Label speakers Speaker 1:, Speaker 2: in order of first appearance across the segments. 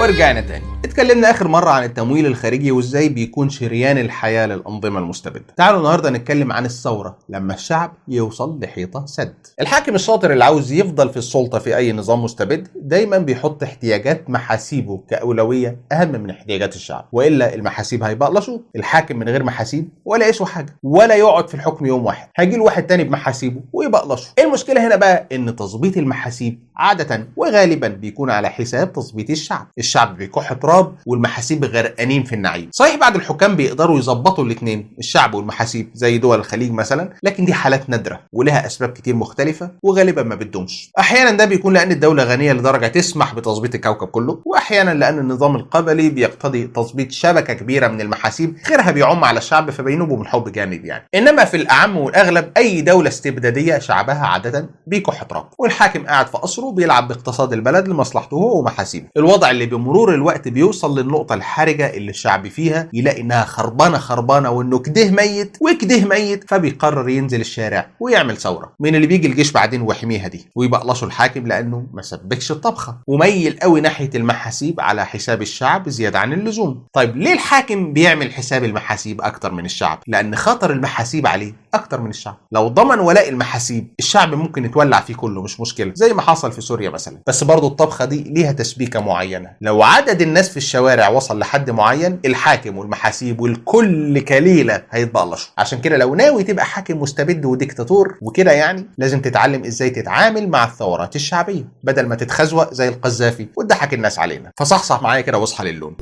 Speaker 1: ورجعنا تاني. اتكلمنا اخر مرة عن التمويل الخارجي وازاي بيكون شريان الحياة للأنظمة المستبدة. تعالوا النهاردة نتكلم عن الثورة لما الشعب يوصل لحيطة سد. الحاكم الشاطر اللي عاوز يفضل في السلطة في اي نظام مستبد دايما بيحط احتياجات محاسيبه كأولوية اهم من احتياجات الشعب، والا المحاسيب هيبقلشوا. الحاكم من غير محاسيب ولا يسوى حاجة ولا يقعد في الحكم يوم واحد، هيجي له واحد تاني بمحاسيبه ويبقلشوا. المشكلة هنا بقى ان تظبيط المحاسيب عادة وغالبا بيكون على حساب تظبيط الشعب. الشعب بيكح تراب والمحاسيب غرقانين في النعيم. صحيح بعض الحكام بيقدروا يظبطوا الاثنين، الشعب والمحاسيب، زي دول الخليج مثلا، لكن دي حالات نادرة ولها اسباب كتير مختلفة وغالبا ما بتدومش. احيانا ده بيكون لان الدولة غنية لدرجة تسمح بتظبيط الكوكب كله، واحيانا لان النظام القبلي بيقتضي تظبيط شبكة كبيرة من المحاسيب غيرها بيعم على الشعب فبينوبوا من حب جانب يعني. انما في الاعم والاغلب اي دولة استبدادية شعبها عادة بيكح تراب والحاكم قاعد في قصره بيلعب باقتصاد البلد لمصلحته هو ومحاسيبه. الوضع اللي بمرور الوقت بيوصل للنقطة الحرجة اللي الشعب فيها يلاقي انها خربانة وانه كده ميت وكده ميت، فبيقرر ينزل الشارع ويعمل ثورة. من اللي بيجي الجيش بعدين ويحميها دي ويبقلشوا الحاكم لانه ما سبكش الطبخة وميل قوي ناحية المحاسيب على حساب الشعب زيادة عن اللزوم. طيب ليه الحاكم بيعمل حساب المحاسيب اكتر من الشعب؟ لان خطر المحاسيب عليه اكتر من الشعب. لو ضمن ولاء المحاسيب الشعب ممكن يتولع فيه كله مش مشكلة، زي ما حصل في سوريا مثلا. بس برضو الطبخة دي ليها تسبيكة معينة. لو عدد الناس في الشوارع وصل لحد معين الحاكم والمحاسيب والكل كليلة هيتبقلشوا. عشان كده لو ناوي تبقى حاكم مستبد وديكتاتور وكده يعني لازم تتعلم ازاي تتعامل مع الثورات الشعبية بدل ما تتخزوق زي القذافي وتضحك الناس علينا. فصحصح معايا كده واصحى للون.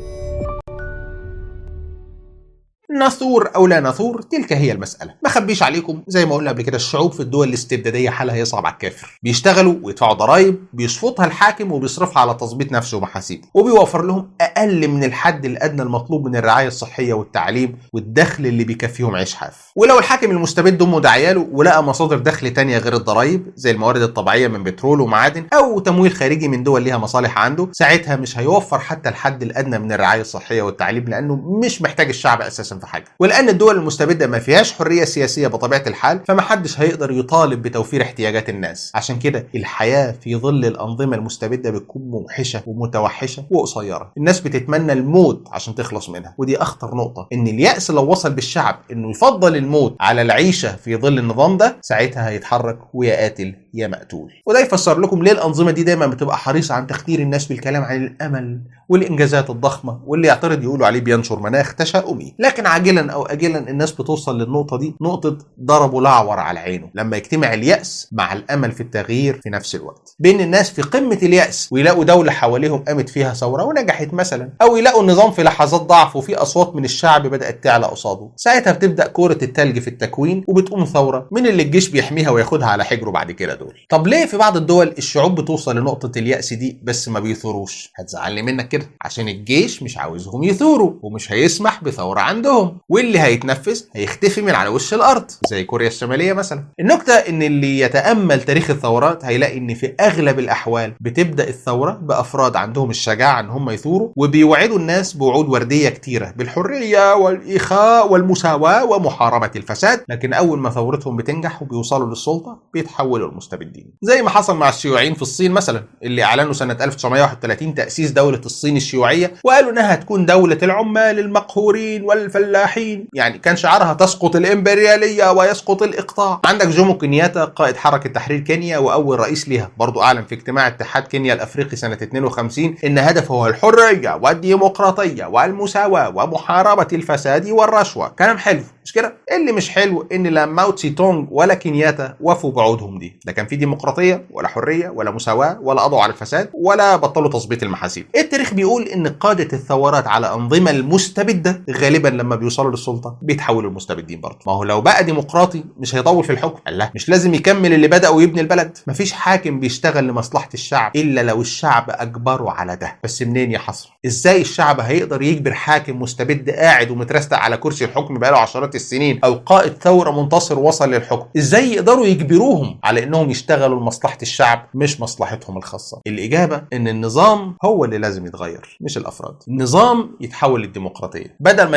Speaker 1: نثور او لا نثور تلك هي المساله. ما اخبيش عليكم زي ما قلنا قبل كده الشعوب في الدول الاستبداديه حالها يصعب على الكافر. بيشتغلوا ويدفعوا ضرائب بيشفطها الحاكم وبيصرفها على تظبيط نفسه ومحاسيبه، وبيوفر لهم اقل من الحد الادنى المطلوب من الرعايه الصحيه والتعليم والدخل اللي بيكفيهم عيش حاف. ولو الحاكم المستبد امه دعياله ولقى مصادر دخل تانية غير الضرائب زي الموارد الطبيعيه من بترول ومعادن او تمويل خارجي من دول ليها مصالح عنده، ساعتها مش هيوفر حتى الحد الادنى من الرعايه الصحيه والتعليم لانه مش محتاج الشعب اساسا في حاجه. ولان الدول المستبده ما فيهاش حريه سياسيه بطبيعه الحال فمحدش هيقدر يطالب بتوفير احتياجات الناس. عشان كده الحياه في ظل الانظمه المستبده بتكون موحشه ومتوحشه وقصيره. الناس بتتمنى الموت عشان تخلص منها، ودي اخطر نقطه. ان اليأس لو وصل بالشعب انه يفضل الموت على العيشه في ظل النظام ده ساعتها هيتحرك ويا قاتل يا مقتول. وده يفسر لكم ليه الانظمه دي دايما بتبقى حريصه عن تخدير الناس بالكلام عن الامل والانجازات الضخمه، واللي يعترض يقولوا عليه بينشر مناخ تشاؤمي. لكن عاجلا او اجلا الناس بتوصل للنقطه دي، نقطه ضربوا الاعور على عينه، لما يجتمع اليأس مع الامل في التغيير في نفس الوقت. بين الناس في قمه اليأس ويلاقوا دوله حواليهم قامت فيها ثوره ونجحت مثلا، او يلاقوا النظام في لحظات ضعف وفي اصوات من الشعب بدات تعلى قصاده، ساعتها بتبدا كوره التلج في التكوين وبتقوم ثوره من اللي الجيش بيحميها وياخدها على حجره بعد كده دول. طب ليه في بعض الدول الشعوب بتوصل لنقطه اليأس دي بس ما بيثوروش؟ هتزعلني منك كده، عشان الجيش مش عاوزهم يثوروا ومش هيسمح بثوره عندهم، واللي هيتنفذ هيختفي من على وش الارض زي كوريا الشماليه مثلا. النكته ان اللي يتامل تاريخ الثورات هيلاقي ان في اغلب الاحوال بتبدا الثوره بافراد عندهم الشجاعه ان هم يثوروا وبيوعدوا الناس بوعود ورديه كتيره بالحريه والاخاء والمساواه ومحاربه الفساد، لكن اول ما ثورتهم بتنجح وبيوصلوا للسلطه بيتحولوا للمستبدين. زي ما حصل مع الشيوعيين في الصين مثلا، اللي اعلنوا سنه 1931 تاسيس دوله الصين الشيوعيه وقالوا انها هتكون دوله العمال المقهورين والفلاحين، يعني كان شعارها تسقط الامبرياليه ويسقط الاقطاع. عندك جومو كينياتا قائد حركه تحرير كينيا واول رئيس ليها برضو اعلن في اجتماع اتحاد كينيا الافريقي سنه 52 ان هدفه هو الحريه والديمقراطيه والمساواه ومحاربه الفساد والرشوه. كلام حلو مش كده؟ اللي مش حلو ان لا ماو تسي تونغ ولا كينياتا وفوا بعودهم دي، لا كان في ديمقراطيه ولا حريه ولا مساواه ولا قضوا على الفساد ولا بطلوا تظبيط المحاسيب. التاريخ بيقول ان قاده الثورات على انظمه المستبده غالبا لما بيوصلوا للسلطه بيتحولوا لمستبدين برضه. ما هو لو بقى ديمقراطي مش هيطول في الحكم، الله مش لازم يكمل اللي بدأ ويبني البلد. مفيش حاكم بيشتغل لمصلحه الشعب الا لو الشعب اجبره على ده. بس منين يا حسره؟ ازاي الشعب هيقدر يجبر حاكم مستبد قاعد ومترستق على كرسي الحكم بقاله عشرات السنين او قائد ثوره منتصر وصل للحكم، ازاي يقدروا يجبروهم على انهم يشتغلوا لمصلحه الشعب مش مصلحتهم الخاصه؟ الاجابه ان النظام هو اللي لازم يتغير مش الافراد. النظام يتحول للديمقراطيه، بدل ما يحافظوا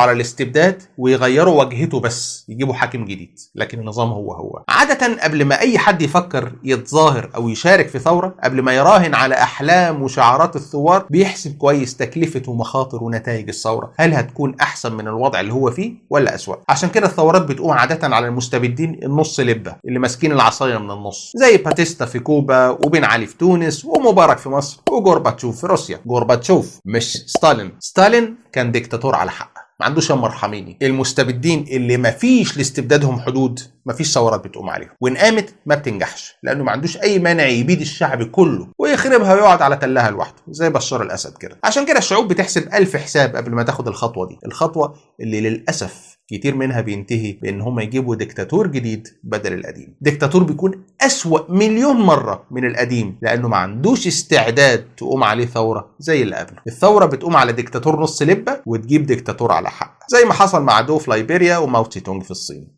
Speaker 1: على الاستبداد ويغيروا وجهته بس، يجيبوا حاكم جديد، لكن النظام هو. عادة قبل ما أي حد يفكر يتظاهر أو يشارك في ثورة، قبل ما يراهن على أحلام وشعارات الثوار، بيحسب كويس تكلفة ومخاطر ونتائج الثورة، هل هتكون أحسن من الوضع اللي هو فيه ولا أسوأ. عشان كده الثورات بتقوم عادة على المستبدين النص لبة اللي ماسكين العصاية من النص، زي باتيستا في كوبا، وبن علي في تونس، ومبارك في مصر، وجورباتشوف في روسيا. جورباتشوف مش ستالين كان ديكتاتور على حق، ما عندوش مرحميني. المستبدين اللي ما فيش لاستبدادهم حدود، ما فيش ثورات بتقوم عليهم، وان قامت ما بتنجحش، لانه ما عندوش اي مانع يبيد الشعب كله ويخربها ويقعد على تلها لوحده زي بشار الاسد كده. عشان كده الشعوب بتحسب 1000 حساب قبل ما تاخد الخطوه دي، الخطوه اللي للاسف كتير منها بينتهي بان هم يجيبوا ديكتاتور جديد بدل القديم. ديكتاتور بيكون اسوأ مليون مره من القديم، لانه ما عندوش استعداد تقوم عليه ثوره زي اللي قبله. الثوره بتقوم على ديكتاتور نص لبه وتجيب ديكتاتور على حق، زي ما حصل مع دو في ليبيريا وماو تسي تونج في الصين.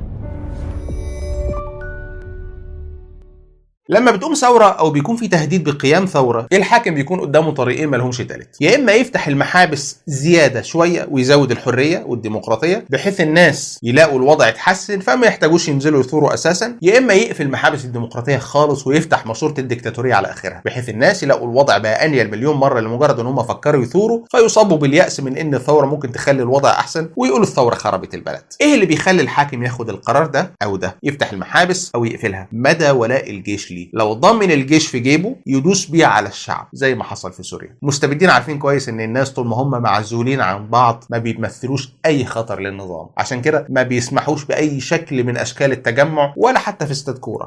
Speaker 1: لما بتقوم ثوره او بيكون في تهديد بقيام ثوره، الحاكم بيكون قدامه طريقين ما لهمش تالت، يا اما يفتح المحابس زياده شويه ويزود الحريه والديمقراطيه بحيث الناس يلاقوا الوضع يتحسن فما يحتاجوش ينزلوا يثوروا اساسا، يا اما يقفل المحابس الديمقراطيه خالص ويفتح ماسوره الديكتاتوريه على اخرها بحيث الناس يلاقوا الوضع بقى انيل مليون مره لمجرد ان هم فكروا يثوروا فيصابوا بالياس من ان الثوره ممكن تخلي الوضع احسن ويقولوا الثوره خربت البلد. ايه اللي بيخلي الحاكم ياخد القرار ده او ده، يفتح المحابس او يقفلها؟ مدى ولاء الجيش ليه. لو ضمن الجيش في جيبه يدوس بيه على الشعب زي ما حصل في سوريا. المستبدين عارفين كويس ان الناس طول ما هم معزولين عن بعض ما بيمثلوش اي خطر للنظام، عشان كده ما بيسمحوش باي شكل من اشكال التجمع ولا حتى في استاد كوره.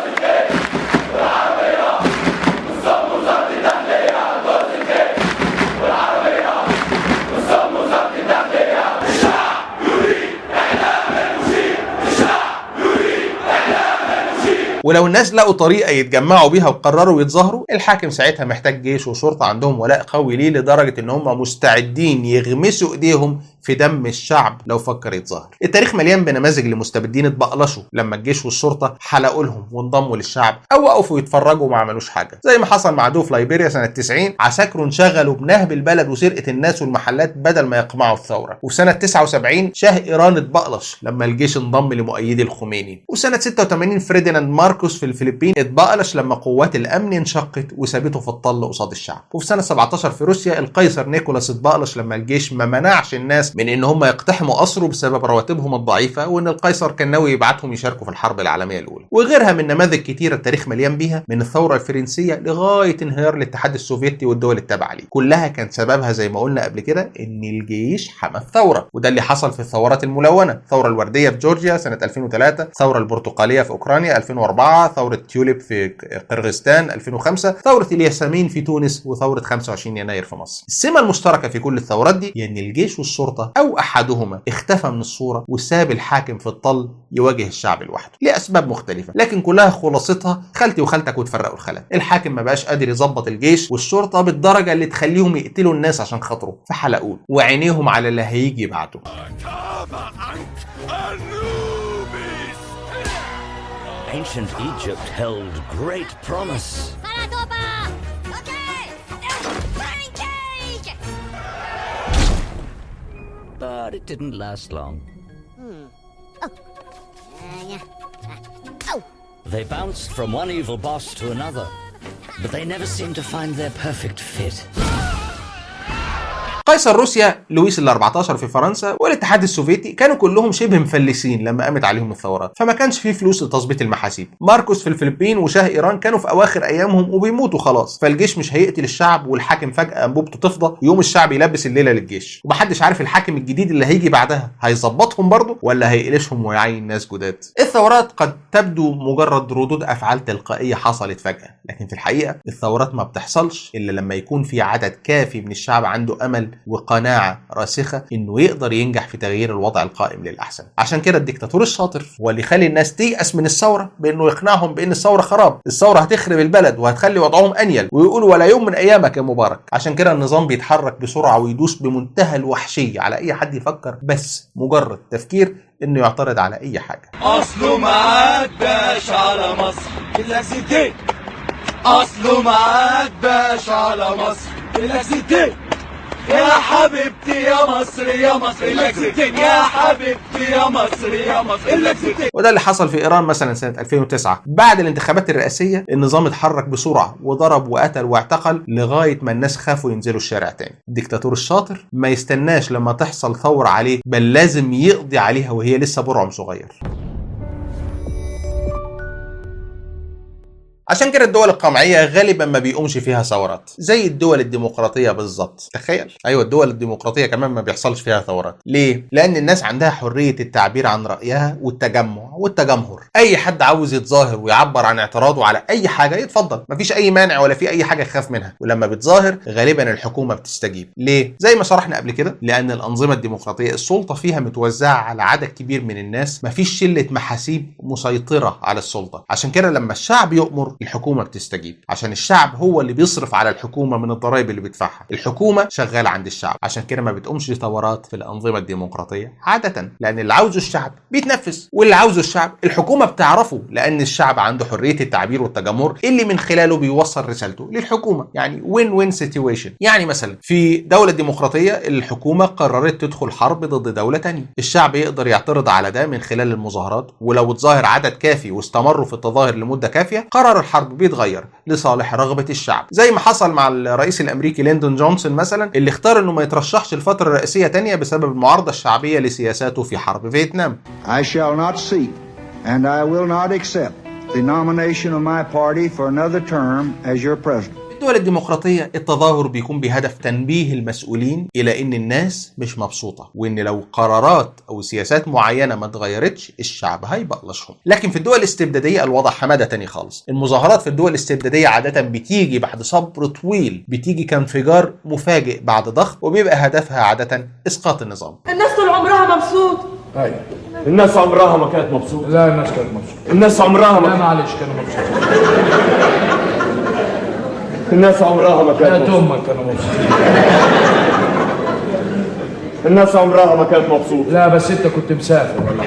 Speaker 1: ولو الناس لقوا طريقه يتجمعوا بيها وقرروا يتظاهروا، الحاكم ساعتها محتاج جيش وشرطه عندهم ولاء قوي ليه لدرجه ان هم مستعدين يغمسوا ايديهم في دم الشعب لو فكر يتظاهر. التاريخ مليان بنماذج لمستبدين اتبقلشوا لما الجيش والشرطه حلقوا لهم وانضموا للشعب او وقفوا يتفرجوا وما عملوش حاجه، زي ما حصل مع دو في ليبيريا سنه 90. عساكر انشغلوا بنهب البلد وسرقه الناس والمحلات بدل ما يقمعوا الثوره. وفي سنه 79 شاه ايران اتبقلش لما الجيش انضم لمؤيدي الخميني. وسنه 86 فريديناند ماركوس في الفلبين اتبقلش لما قوات الامن انشقت وسابته في الطل قصاد الشعب. وفي سنه 17 في روسيا القيصر نيكولاس اتبقلش لما الجيش ما منعش الناس من ان هم يقتحموا قصره بسبب رواتبهم الضعيفه، وان القيصر كان ناوي يبعتهم يشاركوا في الحرب العالميه الاولى. وغيرها من نماذج كتيره التاريخ مليان بيها، من الثوره الفرنسيه لغايه انهيار الاتحاد السوفيتي والدول التابعه ليه، كلها كان سببها زي ما قلنا قبل كده ان الجيش حمى الثوره. وده اللي حصل في الثورات الملونه، الثوره الورديه في جورجيا سنه 2003، الثوره البرتقاليه في اوكرانيا 2004، ثوره تيوليب في قرغيزستان 2005، ثوره الياسمين في تونس، وثوره 25 يناير في مصر. السمه المشتركه في كل الثورات دي ان الجيش والشرطه او احدهما اختفى من الصوره وساب الحاكم في الطل يواجه الشعب لوحده لاسباب مختلفه، لكن كلها خلاصتها خالتي وخالتك وتفرقوا الخلل. الحاكم ما بقاش قادر يظبط الجيش والشرطه بالدرجه اللي تخليهم يقتلوا الناس عشان خاطره، فحلقوه وعينيهم على اللي هيجي بعده.
Speaker 2: Ancient Egypt held great promise. But it didn't last long. They bounced from one evil boss to another, but they never seemed to find their perfect fit.
Speaker 1: قيصر روسيا لويس ال14 في فرنسا والاتحاد السوفيتي كانوا كلهم شبه مفلسين لما قامت عليهم الثورات، فما كانش فيه فلوس لتظبيط المحاسيب. ماركوس في الفلبين وشاه ايران كانوا في اواخر ايامهم وبيموتوا خلاص، فالجيش مش هيقتل الشعب والحاكم فجاه انبوبته تفضى يوم الشعب يلبس الليله للجيش، ومحدش عارف الحاكم الجديد اللي هيجي بعدها هيظبطهم برضه ولا هيقلشهم ويعين ناس جداد. الثورات قد تبدو مجرد ردود افعال تلقائيه حصلت فجاه، لكن في الحقيقه الثورات ما بتحصلش الا لما يكون في عدد كافي من الشعب عنده امل وقناعة راسخة انه يقدر ينجح في تغيير الوضع القائم للأحسن. عشان كده الدكتاتور الشاطر هو اللي يخلي الناس تيأس من الثورة بانه يقنعهم بان الثورة خراب، الثورة هتخرب البلد وهتخلي وضعهم انيل، ويقولوا ولا يوم من ايامك يا مبارك. عشان كده النظام بيتحرك بسرعة ويدوس بمنتهى الوحشية على اي حد يفكر بس مجرد تفكير انه يعترض على اي حاجة.
Speaker 3: اصله ما عداش على مصر اصله ما عداش على مصر يا حبيبتي يا مصر يا مصر اللكزتين يا حبيبتي يا مصر يا مصر اللكزتين.
Speaker 1: وده اللي حصل في ايران مثلا سنه 2009 بعد الانتخابات الرئاسيه. النظام اتحرك بسرعه وضرب وقتل واعتقل لغايه ما الناس خافوا ينزلوا الشارع تاني. الدكتاتور الشاطر ما يستناش لما تحصل ثوره عليه، بل لازم يقضي عليها وهي لسه برعم صغير. عشان كده الدول القمعية غالبا ما بيقومش فيها ثورات زي الدول الديمقراطية بالظبط. تخيل، ايوه الدول الديمقراطية كمان ما بيحصلش فيها ثورات. ليه؟ لان الناس عندها حرية التعبير عن رأيها والتجمع والتجمهر. اي حد عاوز يتظاهر ويعبر عن اعتراضه على اي حاجة يتفضل، مفيش اي مانع ولا في اي حاجة يخاف منها. ولما بتظاهر غالبا الحكومة بتستجيب. ليه؟ زي ما شرحنا قبل كده، لان الانظمة الديمقراطية السلطة فيها متوزعة على عدد كبير من الناس، مفيش شلة محاسيب مسيطرة على السلطة. عشان كده لما الشعب يؤمر الحكومة بتستجيب، عشان الشعب هو اللي بيصرف على الحكومة من الضرائب اللي بيدفعها. الحكومة شغالة عند الشعب. عشان كده ما بتقومش ثورات في الأنظمة الديمقراطية عادة، لأن اللي عاوزه الشعب بيتنفذ، واللي عاوزه الشعب الحكومة بتعرفه، لأن الشعب عنده حرية التعبير والتجمهر اللي من خلاله بيوصل رسالته للحكومة. يعني وين وين سيتويشن. يعني مثلا في دولة ديمقراطية الحكومة قررت تدخل حرب ضد دولة تانية، الشعب يقدر يعترض على ده من خلال المظاهرات، ولو اتظاهر عدد كافي واستمروا في التظاهر لمدة كافية قرار الحرب بيتغير لصالح رغبة الشعب. زي ما حصل مع الرئيس الامريكي ليندون جونسون مثلا، اللي اختار انه ما يترشحش لفترة رئاسية تانية بسبب المعارضة الشعبية لسياساته في حرب فيتنام.
Speaker 4: I shall not seek and I will not accept the nomination of my party for another term as your president.
Speaker 1: الدول الديمقراطية التظاهر بيكون بهدف تنبيه المسؤولين إلى إن الناس مش مبسوطة، وإن لو قرارات أو سياسات معينة ما اتغيرتش الشعب هيبقلشهم. لكن في الدول الاستبدادية الوضع حمادة تاني خالص. المظاهرات في الدول الاستبدادية عادة بتيجي بعد صبر طويل، بتيجي كانفجار مفاجئ بعد ضغط، وبيبقى هدفها عادة إسقاط النظام.
Speaker 5: الناس طول عمرها مبسوطة.
Speaker 6: ايوه الناس عمرها ما كانت مبسوطة.
Speaker 7: لا الناس كانت مبسوطة.
Speaker 6: الناس عمرها
Speaker 7: لا معلش كانوا مبسوطين.
Speaker 6: الناس عمرها ما كانت
Speaker 7: مبسوطة. امك كانوا مبسوطين.
Speaker 6: الناس عمرها ما كانت مبسوطة.
Speaker 7: لا بس انت كنت مسافر ولا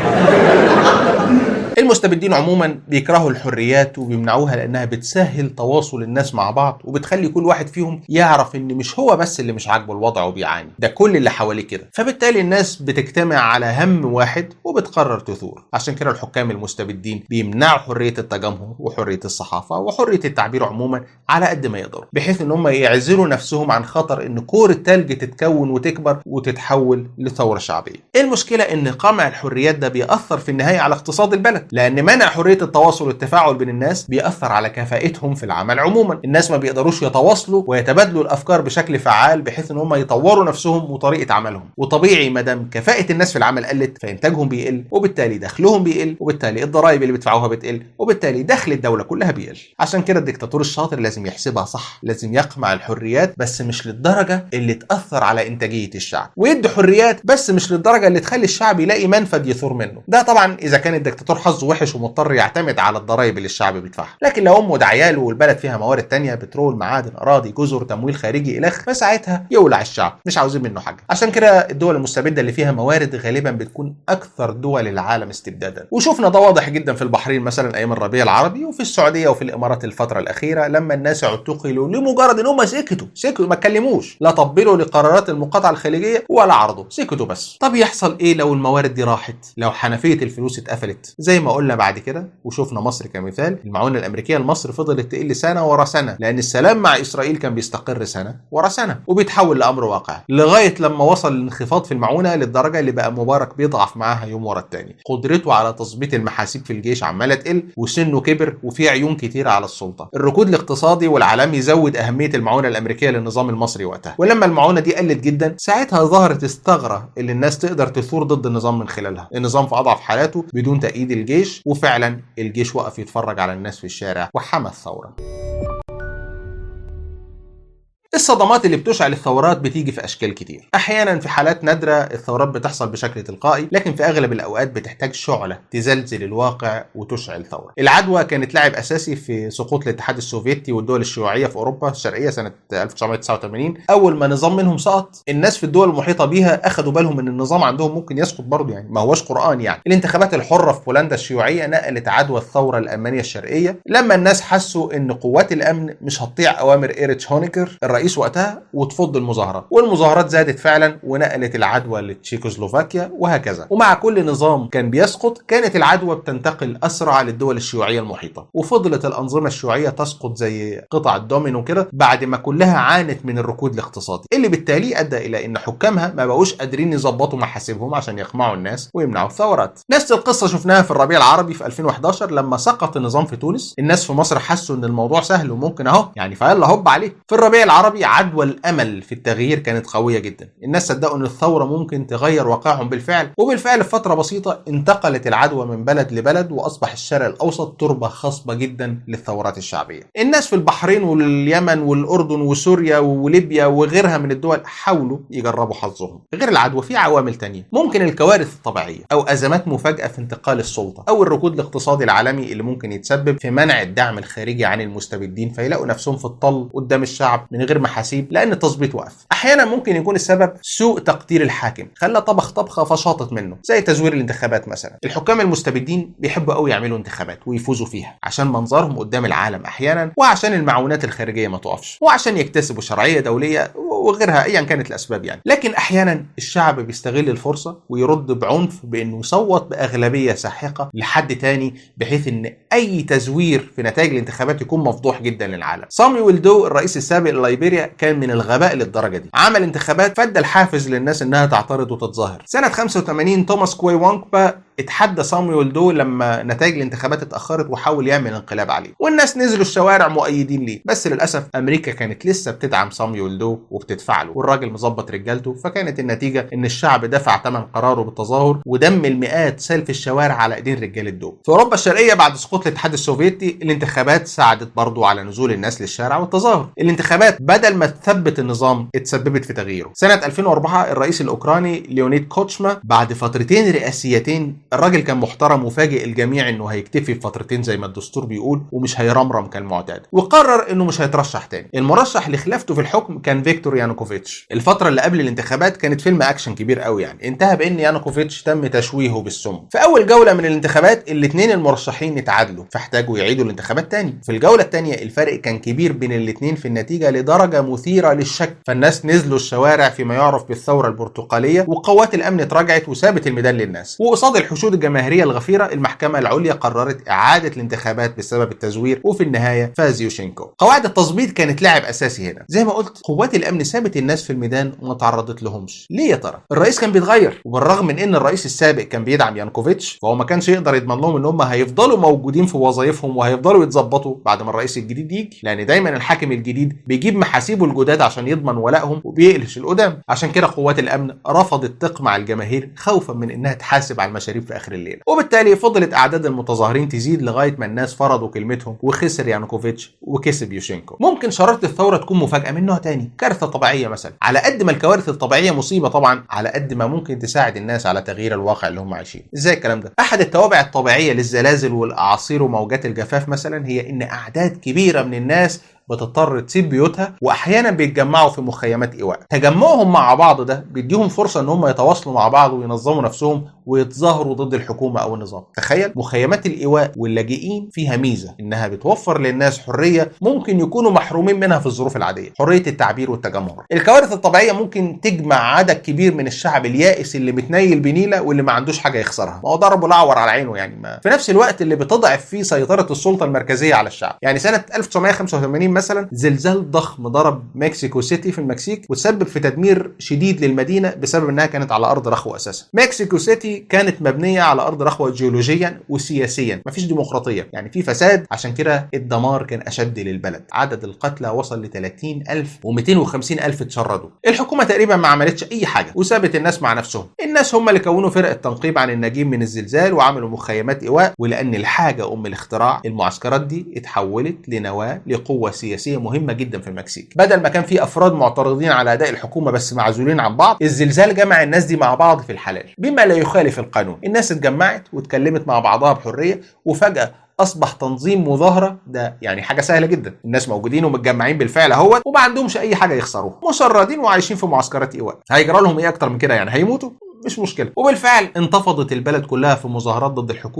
Speaker 7: حاجة.
Speaker 1: المستبدين عموما بيكرهوا الحريات وبيمنعوها لانها بتسهل تواصل الناس مع بعض، وبتخلي كل واحد فيهم يعرف ان مش هو بس اللي مش عاجبه الوضع وبيعاني، ده كل اللي حواليه كده. فبالتالي الناس بتجتمع على هم واحد وبتقرر تثور. عشان كده الحكام المستبدين بيمنعوا حرية التجمهر وحرية الصحافة وحرية التعبير عموما على قد ما يقدروا، بحيث ان هم يعزلوا نفسهم عن خطر ان كور التلج تتكون وتكبر وتتحول لثورة شعبية. المشكلة ان قمع الحريات ده بيأثر في النهاية على اقتصاد البلد، لان منع حرية التواصل والتفاعل بين الناس بيأثر على كفاءتهم في العمل عموما. الناس ما بيقدروش يتواصلوا ويتبادلوا الافكار بشكل فعال بحيث ان هم يطوروا نفسهم وطريقة عملهم. وطبيعي ما دام كفاءة الناس في العمل قلت فانتاجهم بيقل، وبالتالي دخلهم بيقل، وبالتالي الضرائب اللي بيدفعوها بتقل، وبالتالي دخل الدولة كلها بيقل. عشان كده الدكتاتور الشاطر لازم يحسبها صح، لازم يقمع الحريات بس مش للدرجة اللي تأثر على انتاجية الشعب، ويدي حريات بس مش للدرجة اللي تخلي الشعب يلاقي منفذ يثور منه. ده طبعا اذا كان الدكتاتور حظه وحش ومضطر يعتمد على الضرائب اللي الشعب بيدفعها. لكن لو امه دعياله والبلد فيها موارد تانية، بترول، معادن، اراضي، جزر، تمويل خارجي الخ، فساعتها يولع الشعب، مش عاوزين منه حاجه. عشان كده الدول المستبده اللي فيها موارد غالبا بتكون اكثر دول العالم استبدادا. وشوفنا ده واضح جدا في البحرين مثلا ايام الربيع العربي، وفي السعوديه وفي الامارات الفتره الاخيره لما الناس اعتقلوا لمجرد ان هم سكتوا ما اتكلموش، لا طبلوا لقرارات المقاطعه الخليجيه ولا عرضوا، سكتوا بس. طب يحصل ايه لو الموارد دي راحت؟ لو حنفيه الفلوس اتقفلت زي ما قلنا بعد كده وشوفنا مصر كمثال، المعونه الامريكيه لمصر فضلت تقل سنه ورا سنه، لان السلام مع اسرائيل كان بيستقر سنه ورا سنه وبيتحول لامر واقع، لغايه لما وصل الانخفاض في المعونه للدرجه اللي بقى مبارك بيضعف معاها يوم ورا الثاني. قدرته على تظبيط المحاسيب في الجيش عماله تقل، وسنه كبر، وفي عيون كتير على السلطه. الركود الاقتصادي والعالمي زود اهميه المعونه الامريكيه للنظام المصري وقتها، ولما المعونه دي قلت جدا ساعتها ظهرت الثغره اللي الناس تقدر تثور ضد النظام من خلالها. النظام في اضعف حالاته بدون تأييد الجيش، وفعلا الجيش وقف يتفرج على الناس في الشارع وحمى الثورة. الصدمات اللي بتشعل الثورات بتيجي في اشكال كتير. احيانا في حالات نادره الثورات بتحصل بشكل تلقائي، لكن في اغلب الاوقات بتحتاج شعله تزلزل الواقع وتشعل ثوره. العدوى كانت لاعب اساسي في سقوط الاتحاد السوفيتي والدول الشيوعيه في اوروبا الشرقيه سنه 1989. اول ما نظام منهم سقط، الناس في الدول المحيطه بيها اخذوا بالهم ان النظام عندهم ممكن يسقط برضه، يعني ما هوش قران. يعني الانتخابات الحره في بولندا الشيوعيه نقلت عدوى الثوره الالمانيه الشرقيه، لما الناس حسوا ان قوات الامن مش هتطيع اوامر إيريتش هونيكر الرئيس وقتها وتفض المظاهرات، والمظاهرات زادت فعلا ونقلت العدوى لتشيكوسلوفاكيا وهكذا. ومع كل نظام كان بيسقط كانت العدوى بتنتقل اسرع للدول الشيوعيه المحيطه، وفضلت الانظمه الشيوعيه تسقط زي قطع الدومينو كده بعد ما كلها عانت من الركود الاقتصادي، اللي بالتالي ادى الى ان حكامها ما بقوش قادرين يظبطوا محاسبهم عشان يقمعوا الناس ويمنعوا الثورات. نفس القصه شفناها في الربيع العربي في 2011 لما سقط النظام في تونس. الناس في مصر حسوا ان الموضوع سهل وممكن اهو يعني فيلا هوب عليه. في الربيع العربي عدوى الامل في التغيير كانت قويه جدا، الناس صدقوا ان الثوره ممكن تغير واقعهم بالفعل، وبالفعل في فتره بسيطه انتقلت العدوى من بلد لبلد، واصبح الشرق الاوسط تربه خصبه جدا للثورات الشعبيه. الناس في البحرين واليمن والاردن وسوريا وليبيا وغيرها من الدول حاولوا يجربوا حظهم. غير العدوى في عوامل تانية، ممكن الكوارث الطبيعيه او ازمات مفاجاه في انتقال السلطه، او الركود الاقتصادي العالمي اللي ممكن يتسبب في منع الدعم الخارجي عن المستبدين فيلاقوا نفسهم في الطل قدام الشعب من غير محاسيب لان التظبيط وقف. احيانا ممكن يكون السبب سوء تقدير الحاكم، خلى طبخ طبخه فشاطت منه، زي تزوير الانتخابات مثلا. الحكام المستبدين بيحبوا قوي يعملوا انتخابات ويفوزوا فيها عشان منظرهم قدام العالم احيانا، وعشان المعونات الخارجيه ما تقفش، وعشان يكتسبوا شرعيه دوليه وغيرها ايا كانت الاسباب يعني. لكن احيانا الشعب بيستغل الفرصه ويرد بعنف بانه يصوت باغلبيه ساحقه لحد تاني، بحيث ان اي تزوير في نتائج الانتخابات يكون مفضوح جدا للعالم. صامويل دو الرئيس السابق لليبيريا كان من الغباء للدرجه دي، عمل انتخابات فادى الحافز للناس انها تعترض وتتظاهر. سنه 85 توماس كويوانكبا اتحدى صامويل دو لما نتائج الانتخابات اتاخرت وحاول يعمل انقلاب عليه، والناس نزلوا الشوارع مؤيدين ليه، بس للاسف امريكا كانت لسه بتدعم صامويل دو وبتدفع له، والراجل مظبط رجالته، فكانت النتيجه ان الشعب دفع ثمن قراره بالتظاهر ودم المئات سال في الشوارع على ايدين رجال دو. في اوروبا الشرقيه بعد سقوط الاتحاد السوفيتي الانتخابات ساعدت برضو على نزول الناس للشارع والتظاهر. الانتخابات بدل ما تثبت النظام اتسببت في تغييره. سنه 2004 الرئيس الاوكراني ليونيد كوتشما بعد فترتين رئاسيتين، الراجل كان محترم وفاجئ الجميع انه هيكتفي بفترتين زي ما الدستور بيقول ومش هيرمرم كالمعتاد، وقرر انه مش هيترشح تاني. المرشح اللي خلافته في الحكم كان فيكتور يانوكوفيتش. الفتره اللي قبل الانتخابات كانت فيلم اكشن كبير قوي يعني، انتهى بان يانوكوفيتش تم تشويهه بالسم. في اول جوله من الانتخابات الاثنين المرشحين اتعادلوا فاحتاجوا يعيدوا الانتخابات تاني. في الجوله الثانيه الفرق كان كبير بين الاثنين في النتيجه لدرجه مثيره للشك، فالناس نزلوا الشوارع فيما يعرف بالثوره البرتقاليه، وقوات الامن اتراجعت وسابت الميدان للناس. وقصاد الحشود الجماهيريه الغفيره المحكمه العليا قررت اعاده الانتخابات بسبب التزوير، وفي النهايه فاز يوشينكو. قواعد التظبيط كانت لاعب اساسي هنا، زي ما قلت قوات الامن سابت الناس في الميدان وما تعرضت لهمش. ليه يا ترى؟ الرئيس كان بيتغير، وبالرغم من ان الرئيس السابق كان بيدعم يانوكوفيتش فهو ما كانش يقدر يضمن لهم ان هم هيفضلوا موجودين في وظائفهم وهيفضلوا يتظبطوا بعد ما الرئيس الجديد يجي، لان دايما الحاكم الجديد بيجيب محاسيبه الجداد عشان يضمن ولائهم وبيقلش القدام. عشان كده قوات الامن رفضت تقمع الجماهير خوفا من انها تحاسب على المشاريب في اخر الليل، وبالتالي فضلت اعداد المتظاهرين تزيد لغايه ما الناس فرضوا كلمتهم وخسر يانوكوفيتش وكسب يوشينكو. ممكن شراره الثوره تكون مفاجاه من نوع تاني، كارثه طبيعيه مثلا. على قد ما الكوارث الطبيعيه مصيبه طبعا، على قد ما ممكن تساعد الناس على تغيير الواقع اللي هم عايشينه. ازاي الكلام ده؟ احد التوابع الطبيعيه للزلازل والاعاصير وموجات الجفاف مثلا هي ان اعداد كبيره من الناس بتضطر تسيب بيوتها، واحيانا بيتجمعوا في مخيمات ايواء. تجمعهم مع بعض ده بيديهم فرصه ان هم يتواصلوا مع بعض وينظموا نفسهم ويتظاهروا ضد الحكومه او النظام. تخيل مخيمات الايواء واللاجئين فيها ميزه انها بتوفر للناس حريه ممكن يكونوا محرومين منها في الظروف العاديه، حريه التعبير والتجمهر. الكوارث الطبيعيه ممكن تجمع عدد كبير من الشعب اليائس اللي متنيل بنيله واللي ما عندوش حاجه يخسرها، ما هو ضربه الاعور على عينه يعني، ما في نفس الوقت اللي بتضعف فيه سيطره السلطه المركزيه على الشعب. يعني سنه 1985 مثلا زلزال ضخم ضرب مكسيكو سيتي في المكسيك وتسبب في تدمير شديد للمدينه بسبب انها كانت على ارض رخوه اساسا. مكسيكو سيتي كانت مبنيه على ارض رخوه جيولوجيا وسياسيا، مفيش ديمقراطيه، يعني في فساد، عشان كده الدمار كان اشد للبلد. عدد القتلى وصل ل 30,000 و250,000 اتشردوا. الحكومه تقريبا ما عملتش اي حاجه وسابت الناس مع نفسهم. الناس هم اللي كونوا فرقه تنقيب عن الناجين من الزلزال وعملوا مخيمات ايواء، ولان الحاجه ام الاختراع المعسكرات دي اتحولت لنواه لقوه سياسيه مهمه جدا في المكسيك. بدل ما كان في افراد معترضين على اداء الحكومه بس معزولين عن بعض، الزلزال جمع الناس دي مع بعض في الحلال بما لا يخالف القانون. الناس اتجمعت واتكلمت مع بعضها بحريه، وفجاه اصبح تنظيم مظاهره ده يعني حاجه سهله جدا. الناس موجودين ومتجمعين بالفعل اهوت وما عندهمش اي حاجه يخسروها، مشردين وعايشين في معسكرات ايواء. هيجرى لهم ايه اكتر من كده؟ يعني هيموتوا؟ مش مشكله. وبالفعل انتفضت البلد كلها في مظاهرات ضد الحكومه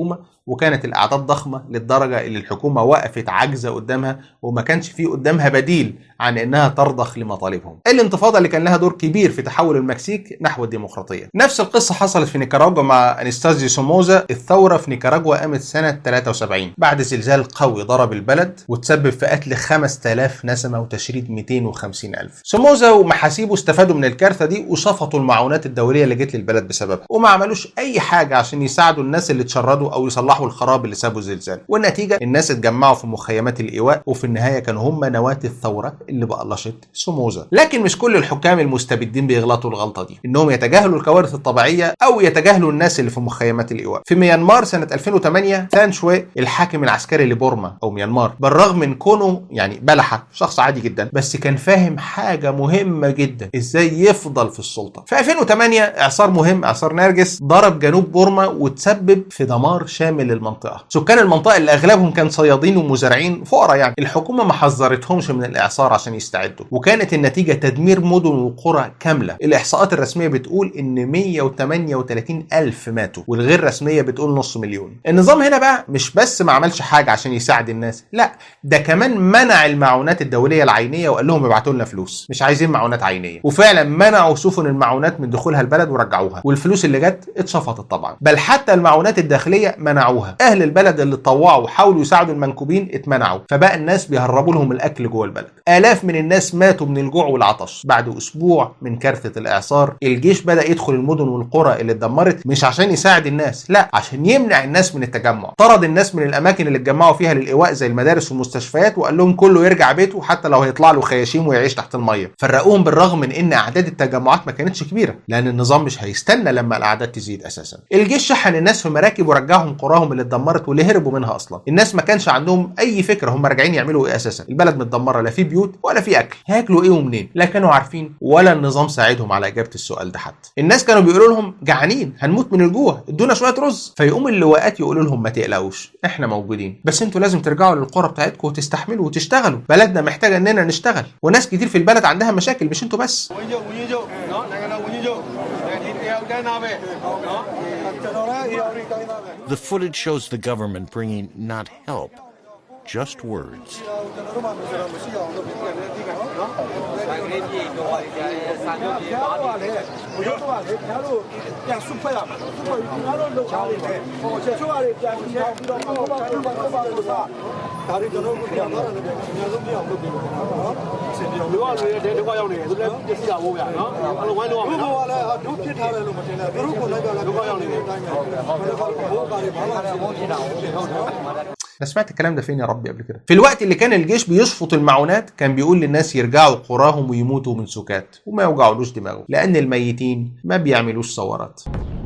Speaker 1: وكانت الاعداد ضخمه للدرجه اللي الحكومه وقفت عاجزه قدامها وما كانش في قدامها بديل عن انها ترضخ لمطالبهم. الانتفاضه اللي كان لها دور كبير في تحول المكسيك نحو الديمقراطيه. نفس القصه حصلت في نيكاراغوا مع انستاسيو سوموزا. الثوره في نيكاراغوا قامت سنه 73 بعد زلزال قوي ضرب البلد وتسبب في قتل 5000 نسمه وتشريد 250,000. سوموزا ومحاسيبه استفادوا من الكارثه دي وشفطوا المعونات الدوليه اللي جت للبلد بسببها، وما عملوش اي حاجه عشان يساعدوا الناس اللي اتشردوا او يصلحوا الخراب اللي سابوا الزلزال. والنتيجه الناس اتجمعوا في مخيمات الايواء، وفي النهايه كانوا هم نواه الثوره اللي بقلشت سوموزا. لكن مش كل الحكام المستبدين بيغلطوا الغلطه دي، انهم يتجاهلوا الكوارث الطبيعيه او يتجاهلوا الناس اللي في مخيمات الايواء. في ميانمار سنه 2008 ثان شوي الحاكم العسكري لبورما او ميانمار، بالرغم من كونه يعني بلحه شخص عادي جدا، بس كان فاهم حاجه مهمه جدا، ازاي يفضل في السلطه. في 2008 اعصار مهم، اعصار نرجس، ضرب جنوب بورما وتسبب في دمار شامل للمنطقه. سكان المنطقه اللي اغلبهم كان صيادين ومزارعين فقراء يعني، الحكومه ما حذرتهمش من الاعصار عشان يستعدوا، وكانت النتيجه تدمير مدن وقرى كامله. الاحصاءات الرسميه بتقول ان 138,000 ماتوا، والغير رسميه بتقول 500,000. النظام هنا بقى مش بس ما عملش حاجه عشان يساعد الناس، لا ده كمان منع المعونات الدوليه العينيه وقال لهم ابعتوا لنا فلوس، مش عايزين معونات عينيه. وفعلا منعوا سفن المعونات من دخولها البلد ورجعوها، والفلوس اللي جت اتشفطت طبعا. بل حتى المعونات الداخليه منعوها. اهل البلد اللي طوعوا وحاولوا يساعدوا المنكوبين اتمنعوا، فبقى الناس بيهربوا لهم الاكل جوه البلد. الاف من الناس ماتوا من الجوع والعطش. بعد اسبوع من كارثه الاعصار الجيش بدا يدخل المدن والقرى اللي اتدمرت، مش عشان يساعد الناس، لا عشان يمنع الناس من التجمع. طرد الناس من الاماكن اللي اتجمعوا فيها للايواء زي المدارس والمستشفيات، وقال لهم كله يرجع بيته حتى لو هيطلع له خياشيم ويعيش تحت الميه. فرقوهم بالرغم من ان اعداد التجمعات ما كانتش كبيره، لان النظام مش هيستنى لما الاعداد تزيد اساسا. الجيش شحن الناس في مراكب ورجعهم قراهم اللي اتدمرت واللي هربوا منها اصلا. الناس ما كانش عندهم اي فكره هم راجعين يعملوا ايه اساسا. البلد متدمره، لا في بيوت ولا في اكل، هياكلوا ايه ومنين؟ لا كانوا عارفين ولا النظام ساعدهم على اجابه السؤال ده حتى. الناس كانوا بيقولوا لهم جعانين هنموت من الجوع، ادونا شويه رز. فيقوم اللواءات يقولوا لهم ما تقلقوش احنا موجودين، بس انتوا لازم ترجعوا للقرى بتاعتكم وتستحملوا وتشتغلوا، بلدنا محتاجه اننا نشتغل، وناس كتير في البلد عندها مشاكل مش انتوا بس.
Speaker 8: The footage shows the government bringing not help, just words.
Speaker 1: انا سمعت الكلام ده فين يا ربي قبل كده؟ في الوقت اللي كان الجيش بيشفط المعونات كان بيقول للناس يرجعوا قراهم ويموتوا من سكات وما يوجعولوش دماغه، لان الميتين ما بيعملوش ثورات.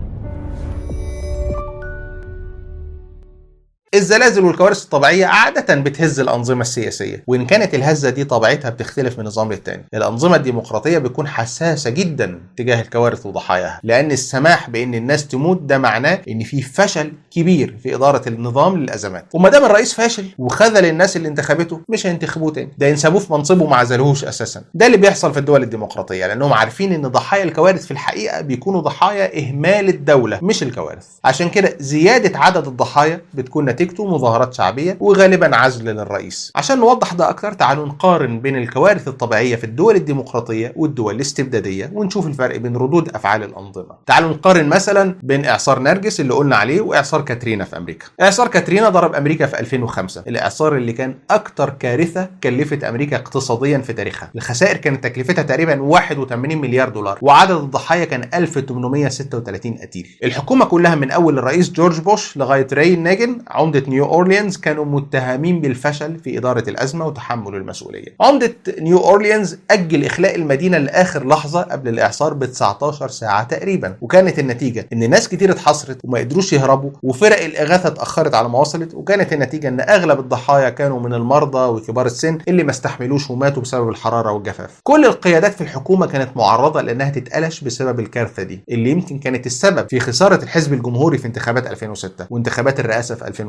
Speaker 1: الزلازل والكوارث الطبيعية عادة بتهز الأنظمة السياسية، وإن كانت الهزة دي طبيعتها بتختلف من نظام للتاني. الأنظمة الديمقراطية بتكون حساسة جدا تجاه الكوارث وضحاياها، لأن السماح بإن الناس تموت ده معناه إن في فشل كبير في إدارة النظام للأزمات. وما دام الرئيس فاشل وخذل الناس اللي انتخبته مش هينتخبوه تاني، ده ينسبوه في منصبه وما عزلوهوش أساسا. ده اللي بيحصل في الدول الديمقراطية، لأنهم عارفين إن ضحايا الكوارث في الحقيقة بيكونوا ضحايا إهمال الدولة مش الكوارث. عشان كده زيادة عدد الضحايا بتكون نتيجته مظاهرات شعبية وغالبا عزل للرئيس. عشان نوضح ده اكتر تعالوا نقارن بين الكوارث الطبيعية في الدول الديمقراطية والدول الاستبدادية ونشوف الفرق بين ردود افعال الانظمة. تعالوا نقارن مثلا بين اعصار نرجس اللي قلنا عليه واعصار كاترينا في امريكا. اعصار كاترينا ضرب امريكا في 2005، الاعصار اللي كان اكتر كارثة كلفت امريكا اقتصاديا في تاريخها. الخسائر كانت تكلفتها تقريبا 81 مليار دولار، وعدد الضحايا كان 1836 قتيل. الحكومة كلها من اول الرئيس جورج بوش لغاية راي نيجن عمدة نيو أورليانز كانوا متهمين بالفشل في إدارة الأزمة وتحمل المسؤولية. عمدة نيو أورليانز أجل إخلاء المدينة لآخر لحظة قبل الإعصار ب 19 ساعة تقريبا، وكانت النتيجة إن ناس كتير اتحصرت وما قدروش يهربوا، وفرق الإغاثة اتأخرت على ما وصلت، وكانت النتيجة إن أغلب الضحايا كانوا من المرضى وكبار السن اللي ما استحملوش وماتوا بسبب الحرارة والجفاف. كل القيادات في الحكومة كانت معرضة لأنها تتقلش بسبب الكارثة دي، اللي يمكن كانت السبب في خسارة الحزب الجمهوري في انتخابات 2006 وانتخابات الرئاسة في 2008.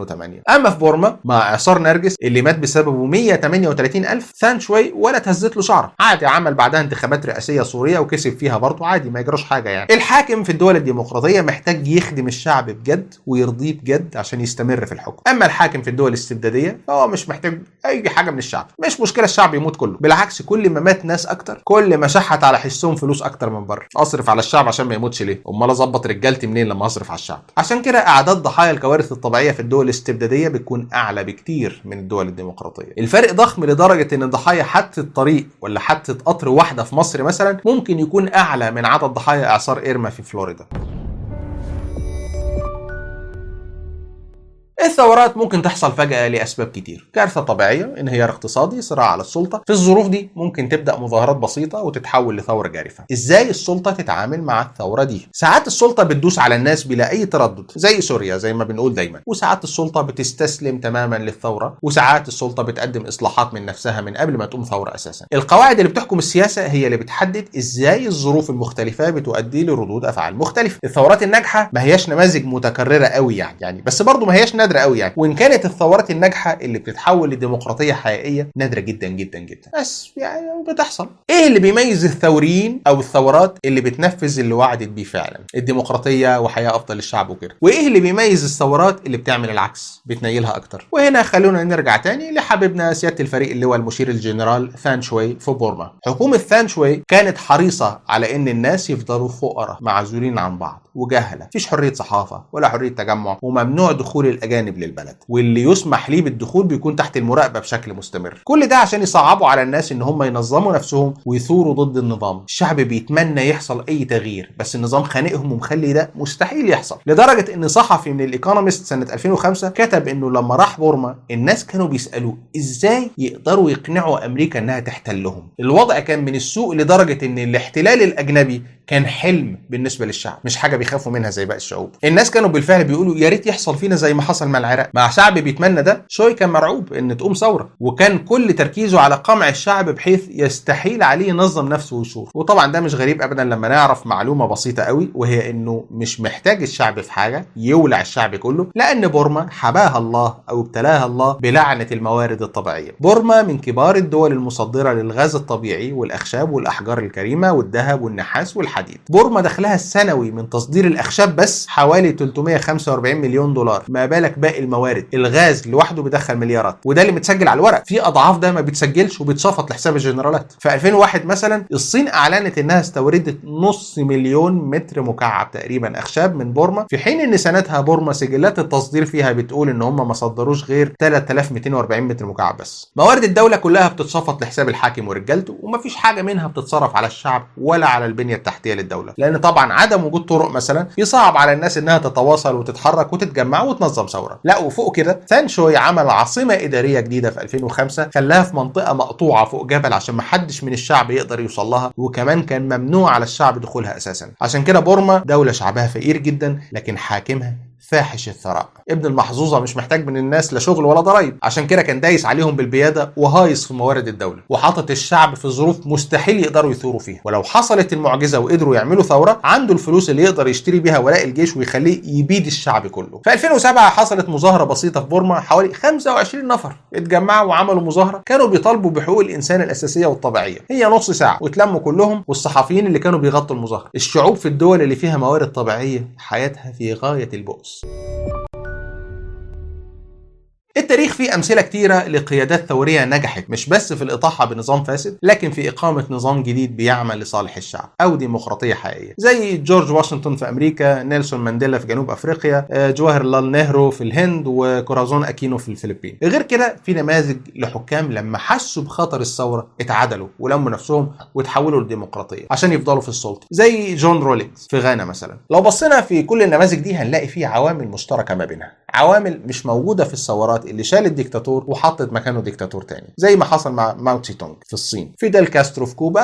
Speaker 1: 2008. اما في بورما مع اعصار نرجس اللي مات بسببه 138,000، ثان شوي ولا تهزت له شعره، عادي عمل بعدها انتخابات رئاسيه سوريه وكسب فيها برضه عادي، ما يجراش حاجه يعني. الحاكم في الدول الديمقراطيه محتاج يخدم الشعب بجد ويرضيه بجد عشان يستمر في الحكم. اما الحاكم في الدول الاستبداديه فهو مش محتاج اي حاجه من الشعب، مش مشكله الشعب يموت كله، بالعكس كل ما مات ناس اكتر كل ما شحت على حسهم فلوس اكتر من بره. اصرف على الشعب عشان ما يموتش ليه؟ امال اظبط رجالتي منين لما اصرف على الشعب؟ عشان كده اعداد ضحايا الكوارث الطبيعيه في الدول الاستبداديه بتكون اعلى بكتير من الدول الديمقراطيه. الفرق ضخم لدرجه ان ضحايا حادثه طريق ولا حادثه قطر واحده في مصر مثلا ممكن يكون اعلى من عدد ضحايا اعصار إيرما في فلوريدا. الثورات ممكن تحصل فجأة لأسباب كتير، كارثة طبيعية، انهيار اقتصادي، صراع على السلطة. في الظروف دي ممكن تبدأ مظاهرات بسيطة وتتحول لثورة جارفة. ازاي السلطة تتعامل مع الثورة دي؟ ساعات السلطة بتدوس على الناس بلا أي تردد زي سوريا زي ما بنقول دايما، وساعات السلطة بتستسلم تماما للثورة، وساعات السلطة بتقدم إصلاحات من نفسها من قبل ما تقوم ثورة أساسا. القواعد اللي بتحكم السياسة هي اللي بتحدد ازاي الظروف المختلفة بتؤدي لردود أفعال مختلفة. الثورات الناجحة ما هياش نماذج متكررة قوي يعني بس برضه ما هياش نادرة قوي يعني، وان كانت الثورات الناجحه اللي بتتحول لديمقراطيه حقيقيه نادره جدا جدا جدا، بس يعني بتحصل. ايه اللي بيميز الثوريين او الثورات اللي بتنفذ اللي وعدت بيه فعلا، الديمقراطيه وحياه افضل للشعب وكده؟ وايه اللي بيميز الثورات اللي بتعمل العكس، بتنيلها اكتر؟ وهنا خلونا نرجع تاني لحبيبنا سياده الفريق اللي هو المشير الجنرال ثان شوي في بورما. حكومه ثان شوي كانت حريصه على ان الناس يفضلوا فقراء معزولين عن بعض وجهله، مفيش حريه صحافه ولا حريه تجمع، وممنوع دخول الاجانب للبلد، واللي يسمح ليه بالدخول بيكون تحت المراقبه بشكل مستمر. كل ده عشان يصعبوا على الناس ان هم ينظموا نفسهم ويثوروا ضد النظام. الشعب بيتمنى يحصل اي تغيير بس النظام خانقهم ومخلي ده مستحيل يحصل، لدرجه ان صحفي من الايكونومست سنه 2005 كتب انه لما راح بورما الناس كانوا بيسالوه ازاي يقدروا يقنعوا امريكا انها تحتلهم. الوضع كان من السوء لدرجه ان الاحتلال الاجنبي كان حلم بالنسبه للشعب، مش حاجه بيخافوا منها زي باقي الشعوب. الناس كانوا بالفعل بيقولوا يا ريت يحصل فينا زي ما حصل مع العراق. مع شعب بيتمنى ده، شوي كان مرعوب ان تقوم ثوره، وكان كل تركيزه على قمع الشعب بحيث يستحيل عليه ينظم نفسه ويشوف. وطبعا ده مش غريب ابدا لما نعرف معلومه بسيطه قوي، وهي انه مش محتاج الشعب في حاجه يولع الشعب كله، لان بورما حباها الله او ابتلاها الله بلعنه الموارد الطبيعيه. بورما من كبار الدول المصدره للغاز الطبيعي والاخشاب والاحجار الكريمه والذهب والنحاس والحديد. بورما دخلها السنوي من تصدير الاخشاب بس حوالي 345 مليون دولار، ما بالك باقي الموارد. الغاز لوحده بيدخل مليارات، وده اللي متسجل على الورق. في اضعاف ده ما بيتسجلش وبيتصفط لحساب الجنرالات. في 2001 مثلا الصين اعلنت انها استوردت 500,000 متر مكعب تقريبا اخشاب من بورما، في حين ان سنتها بورما سجلات التصدير فيها بتقول ان هم ما صدروش غير 3240 متر مكعب بس. موارد الدوله كلها بتتصفط لحساب الحاكم ورجالته، ومفيش حاجه منها بتتصرف على الشعب ولا على البنيه التحتيه للدوله، لان طبعا عدم وجود طرق مثلا يصعب على الناس انها تتواصل وتتحرك وتتجمع وتنظم ثوره. لا وفوق كده ثان شوي عمل عاصمه اداريه جديده في 2005، خلاها في منطقه مقطوعه فوق جبل عشان ما حدش من الشعب يقدر يوصل لها، وكمان كان ممنوع على الشعب دخولها اساسا. عشان كده بورما دوله شعبها فقير جدا لكن حاكمها فاحش الثراء. ابن المحظوظه مش محتاج من الناس لا شغل ولا ضرايب، عشان كده كان دايس عليهم بالبياده وهايص في موارد الدوله، وحاطط الشعب في ظروف مستحيل يقدروا يثوروا فيها. ولو حصلت المعجزه وقدروا يعملوا ثوره، عنده الفلوس اللي يقدر يشتري بيها ولاء الجيش ويخليه يبيد الشعب كله. في 2007 حصلت مظاهره بسيطه في بورما، حوالي 25 نفر اتجمعوا وعملوا مظاهره كانوا بيطالبوا بحقوق الانسان الاساسيه والطبيعيه. هي نص ساعه واتلموا كلهم والصحفيين اللي كانوا بيغطوا المظاهره. الشعوب في الدول اللي فيها موارد طبيعيه حياتها في غايه البؤس. التاريخ فيه أمثلة كتيرة لقيادات ثورية نجحت مش بس في الإطاحة بنظام فاسد، لكن في إقامة نظام جديد بيعمل لصالح الشعب أو ديمقراطية حقيقية، زي جورج واشنطن في أمريكا، نيلسون مانديلا في جنوب أفريقيا، جواهر لال نهرو في الهند، وكورازون أكينو في الفلبين. غير كده في نماذج لحكام لما حسوا بخطر الثورة اتعدلوا ولموا نفسهم وتحولوا للديمقراطية عشان يفضلوا في السلطة، زي جون رولينز في غانا مثلا. لو بصينا في كل النماذج دي هنلاقي فيه عوامل مشتركة ما بينها، عوامل مش موجودة في الثورات اللي شال الديكتاتور وحطت مكانه ديكتاتور تاني، زي ما حصل مع ماو تسي تونج في الصين، فيدل كاسترو في كوبا،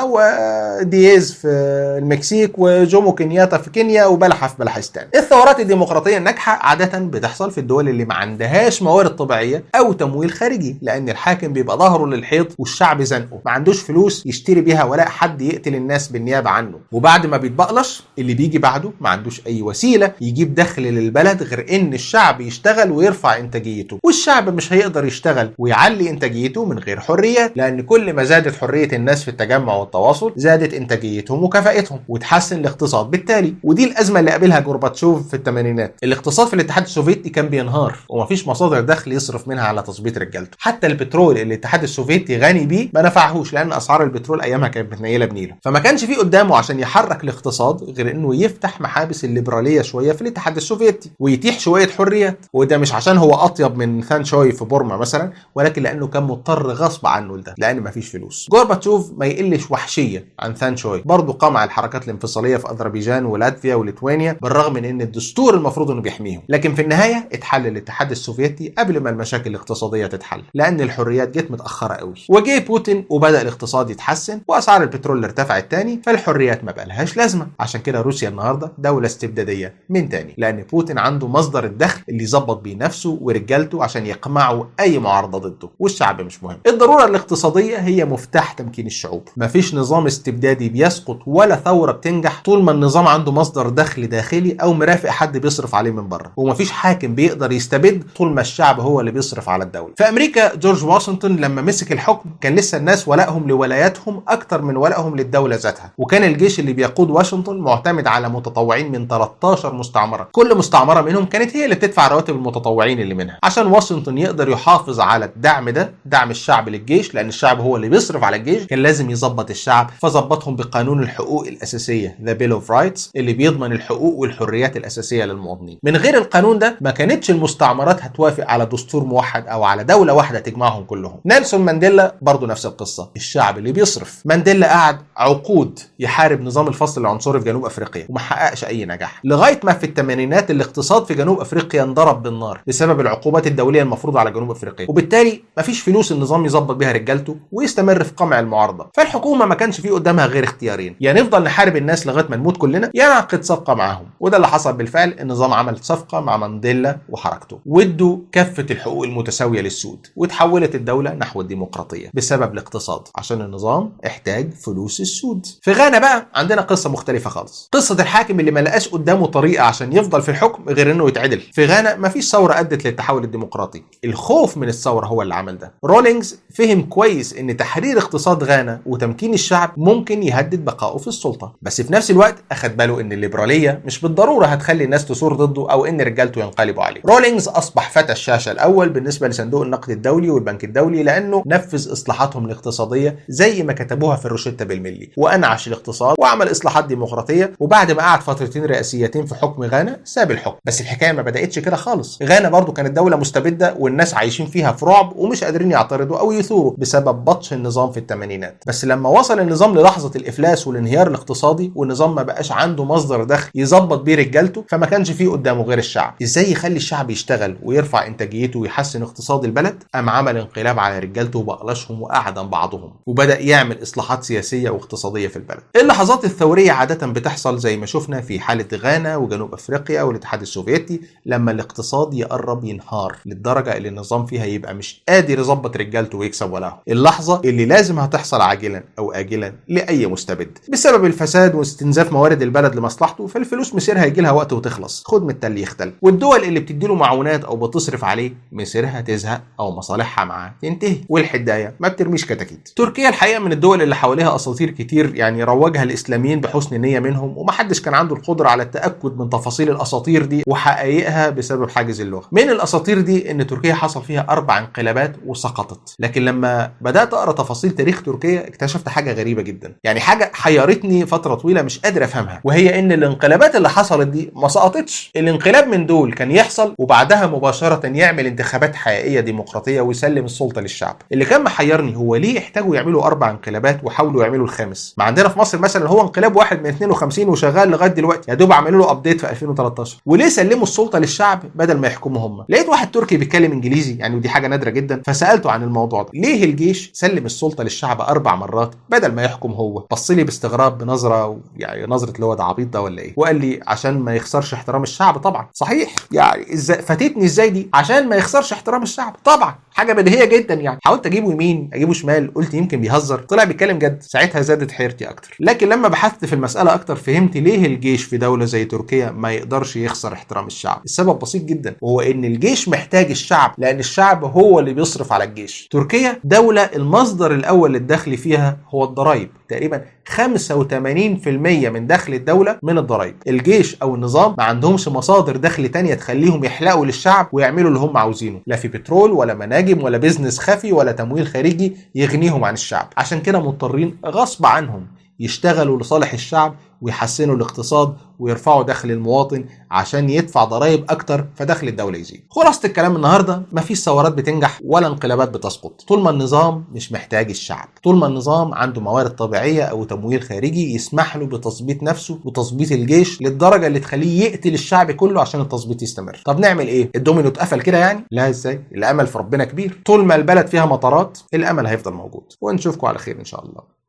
Speaker 1: ودييز في المكسيك، وجومو كينياتا في كينيا، وبلحة في بلحستان. الثورات الديمقراطية الناجحة عادة بتحصل في الدول اللي ما عندهاش موارد طبيعية أو تمويل خارجي، لأن الحاكم بيبقى ظهره للحيط والشعب زنقه، ما عندوش فلوس يشتري بيها ولا حد يقتل الناس بالنيابة عنه، وبعد ما بيتبقلش اللي بيجي بعده ما عندوش أي وسيلة يجيب دخل للبلد غير إن الشعب يشتغل ويرفع إنتاجيته، والشعب مش هيقدر يشتغل ويعلي إنتاجيته من غير حريات، لأن كل ما زادت حرية الناس في التجمع والتواصل زادت إنتاجيتهم وكفاءتهم وتحسن الاقتصاد بالتالي. ودي الأزمة اللي قابلها جورباتشوف في الثمانينات. الاقتصاد في الاتحاد السوفيتي كان بينهار ومفيش مصادر دخل يصرف منها على تظبيط رجالته، حتى البترول اللي الاتحاد السوفيتي غني بيه ما نفعهوش، لأن أسعار البترول أيامها كانت متنيلة بنيله، فما كانش فيه قدامه عشان يحرك الاقتصاد غير إنه يفتح محابس الليبرالية شوية في الاتحاد السوفيتي ويتيح شوية حريات. وده مش عشان هو أطيب من ثان شوي في بورما مثلا، ولكن لأنه كان مضطر غصب عنه لده، لأن مفيش فلوس. جورباتشوف ما يقلش وحشية عن ثان شوي، برضه قمع الحركات الانفصالية في أذربيجان ولاتفيا وليتوانيا بالرغم من إن الدستور المفروض إنه بيحميهم، لكن في النهاية اتحل الاتحاد السوفيتي قبل ما المشاكل الاقتصادية تتحل، لأن الحريات جت متأخرة قوي. وجه بوتين وبدأ الاقتصاد يتحسن وأسعار البترول ارتفعت تاني، فالحريات ما بقالهاش لازمة. عشان كده روسيا النهاردة دولة استبدادية من تاني، لأن بوتين عنده مصدر الدخل اللي يظبط بيه نفسه ورجالته عشان يقمعوا أي معارضة ضده، والشعب مش مهم. الضرورة الاقتصادية هي مفتاح تمكين الشعوب. مفيش نظام استبدادي بيسقط ولا ثورة بتنجح طول ما النظام عنده مصدر دخل داخلي أو مرافق حد بيصرف عليه من بره، ومفيش حاكم بيقدر يستبد طول ما الشعب هو اللي بيصرف على الدولة. في أمريكا جورج واشنطن لما مسك الحكم كان لسه الناس ولائهم لولاياتهم أكتر من ولائهم للدولة ذاتها، وكان الجيش اللي بيقود واشنطن معتمد على متطوعين من 13 مستعمرة، كل مستعمرة منهم كانت هي اللي بتدفع رواتب المتطوعين اللي منها، عشان واشنطن يقدر يحافظ على الدعم ده، دعم الشعب للجيش، لأن الشعب هو اللي بيصرف على الجيش، كان لازم يظبط الشعب، فظبطهم بقانون الحقوق الأساسية The Bill of Rights اللي بيضمن الحقوق والحريات الأساسية للمواطنين. من غير القانون ده ما كانتش المستعمرات هتوافق على دستور موحد أو على دولة واحدة تجمعهم كلهم. نيلسون مانديلا برضو نفس القصة، الشعب اللي بيصرف. مانديلا قعد عقود يحارب نظام الفصل العنصري في جنوب أفريقيا وما حققش أي نجاح، لغاية ما في الثمانينات الاقتصاد في جنوب أفريقيا انضرب بالنار بسبب العقوبات الدولية المفروضة على جنوب أفريقيا، وبالتالي مفيش فلوس النظام يظبط بيها رجالته ويستمر في قمع المعارضة. فالحكومة ما كانش فيه قدامها غير اختيارين، يا نفضل نحارب الناس لغاية ما نموت كلنا، يا نعقد صفقة معاهم. وده اللي حصل بالفعل، النظام عمل صفقة مع مانديلا وحركته، وادوا كافة الحقوق المتساوية للسود، وتحولت الدولة نحو الديمقراطية بسبب الاقتصاد، عشان النظام احتاج فلوس السود. في غانا بقى عندنا قصة مختلفة خالص، قصة الحاكم اللي ما لقاش قدامه طريقة عشان يفضل في الحكم غير انه يتعدل. في غانا مفيش ثورة ادت للتحول الديمقراطي، الخوف من الثورة هو اللي عمل ده. رولينجز فهم كويس ان تحرير اقتصاد غانا وتمكين الشعب ممكن يهدد بقائه في السلطة، بس في نفس الوقت اخد باله ان الليبرالية مش بالضرورة هتخلي الناس تثور ضده او ان رجالته ينقلبوا عليه. رولينجز اصبح فتى الشاشة الاول بالنسبة لصندوق النقد الدولي والبنك الدولي، لانه نفذ اصلاحاتهم الاقتصادية زي ما كتبوها في الروشتة بالملي، وانعش الاقتصاد وعمل اصلاحات ديمقراطية، وبعد ما قعد فترتين رئاسيتين في حكم غانا ساب الحكم. بس الحكاية ما بدأتش كده خالص، غانا برضو كانت دولة مستبدة والناس عايشين فيها في رعب ومش قادرين يعترضوا او يثوروا بسبب بطش النظام في الثمانينات. بس لما وصل النظام للحظة الافلاس والانهيار الاقتصادي والنظام ما بقاش عنده مصدر دخل يظبط بيه رجالته، فما كانش فيه قدامه غير الشعب. ازاي يخلي الشعب يشتغل ويرفع انتاجيته ويحسن اقتصاد البلد؟ قام عمل انقلاب على رجالته وبقلشهم واعدم بعضهم، وبدأ يعمل اصلاحات سياسية واقتصادية في البلد. اللحظات الثورية عادة بتحصل زي ما شفنا في حالة غانا وجنوب افريقيا والاتحاد السوفيتي، لما الاقتصاد يقرب ينهار للدرجة اللي النظام فيها يبقى مش قادر يظبط رجالته ويكسب ولاهم. اللحظة اللي لازم هتحصل عاجلا او آجلا لأي مستبد بسبب الفساد واستنزاف موارد البلد لمصلحته، فالفلوس مسيرها يجي لها وقت وتخلص، خد من التل يختل. والدول اللي بتديله معونات او بتصرف عليه مسيرها تزهق او مصالحها معاه تنتهي، والحداية ما بترميش كتاكيت. تركيا الحقيقة من الدول اللي حواليها اساطير كتير، يعني روجها الاسلاميين بحسن نية منهم، ومحدش كان عنده القدرة على التأكد من تفاصيل الاساطير دي وحقائقها بسبب حاجز اللغة. من الاساطير دي ان تركيا حصل فيها 4 انقلابات وسقطت، لكن لما بدأت اقرا تفاصيل تاريخ تركيا اكتشفت حاجة غريبة جدا، يعني حاجة حيرتني فترة طويلة مش قادر افهمها، وهي ان الانقلابات اللي حصلت دي ما سقطتش. الانقلاب من دول كان يحصل وبعدها مباشرة يعمل انتخابات حقيقية ديمقراطية ويسلم السلطة للشعب. اللي كان محيرني هو ليه احتاجوا يعملوا 4 انقلابات وحاولوا يعملوا الخامس؟ ما عندنا في مصر مثلا هو انقلاب واحد من 52 وشغال لغاية دلوقتي، يا دوب عملوا له ابديت في 2013. وليه سلموا السلطة للشعب بدل ما يحكموا هم؟ لقيت واحد تركي بيتكلم انجليزي يعني، ودي حاجه نادره جدا، فسالته عن الموضوع ده، ليه الجيش سلم السلطه للشعب 4 مرات بدل ما يحكم هو؟ بص لي باستغراب بنظره يعني نظره اللي هو ده عبيط ده ولا ايه، وقال لي عشان ما يخسرش احترام الشعب. طبعا صحيح يعني، ازاي فاتتني ازاي دي؟ عشان ما يخسرش احترام الشعب، طبعا حاجه بديهيه جدا يعني. حاولت اجيبه يمين اجيبه شمال، قلت يمكن بيهزر، طلع بيتكلم جد. ساعتها زادت حيرتي اكتر، لكن لما بحثت في المساله اكتر فهمت ليه الجيش في دوله زي تركيا ما يقدرش يخسر احترام الشعب. السبب بسيط جدا، وهو ان الجيش محتاج الشعب، لان الشعب هو اللي بيصرف على الجيش. تركيا دوله المصدر الاول للدخل فيها هو الضرائب، تقريبا 85% من دخل الدولة من الضرائب. الجيش او النظام ما عندهمش مصادر دخل تانية تخليهم يحلقوا للشعب ويعملوا اللي هم عاوزينه، لا في بترول ولا مناجم ولا بيزنس خفي ولا تمويل خارجي يغنيهم عن الشعب. عشان كده مضطرين غصب عنهم يشتغلوا لصالح الشعب ويحسنوا الاقتصاد ويرفعوا دخل المواطن عشان يدفع ضرائب اكتر فدخل الدولة يزيد. خلاصة الكلام النهارده، مفيش ثورات بتنجح ولا انقلابات بتسقط طول ما النظام مش محتاج الشعب، طول ما النظام عنده موارد طبيعية او تمويل خارجي يسمح له بتظبيط نفسه وتظبيط الجيش للدرجة اللي تخليه يقتل الشعب كله عشان التظبيط يستمر. طب نعمل ايه؟ الدومينو اتقفل كده يعني؟ لا، ازاي؟ الامل في ربنا كبير، طول ما البلد فيها مطارات الامل هيفضل موجود. ونشوفكم على خير ان شاء الله.